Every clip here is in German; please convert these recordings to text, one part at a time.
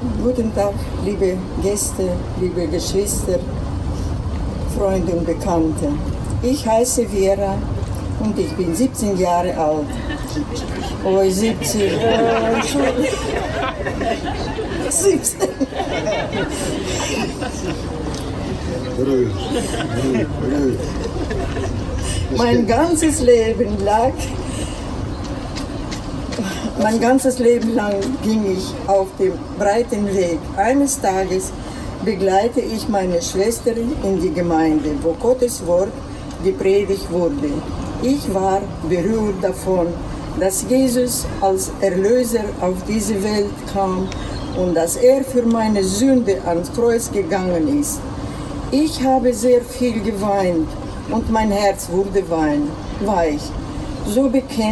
Guten Tag, liebe Gäste, liebe Geschwister, Freunde und Bekannte. Ich heiße Vera und ich bin 17 Jahre alt. Oh, 17. 17. Mein ganzes Leben lang ging ich auf dem breiten Weg. Eines Tages begleite ich meine Schwester in die Gemeinde, wo Gottes Wort gepredigt wurde. Ich war berührt davon, dass Jesus als Erlöser auf diese Welt kam und dass er für meine Sünde ans Kreuz gegangen ist. Ich habe sehr viel geweint und mein Herz wurde weich. So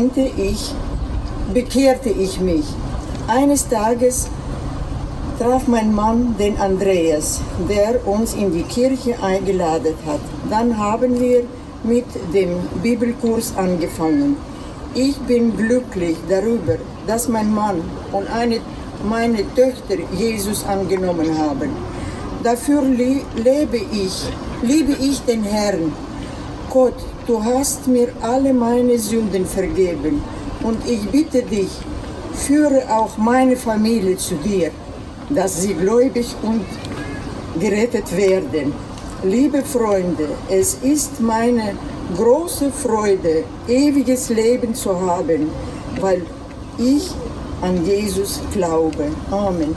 bekehrte ich mich. Eines Tages traf mein Mann den Andreas, der uns in die Kirche eingeladen hat. Dann haben wir mit dem Bibelkurs angefangen. Ich bin glücklich darüber, dass mein Mann und meine Töchter Jesus angenommen haben. Dafür liebe ich den Herrn. Gott, du hast mir alle meine Sünden vergeben und ich bitte dich, führe auch meine Familie zu dir, dass sie gläubig und gerettet werden. Liebe Freunde, es ist meine große Freude, ewiges Leben zu haben, weil ich an Jesus glaube. Amen.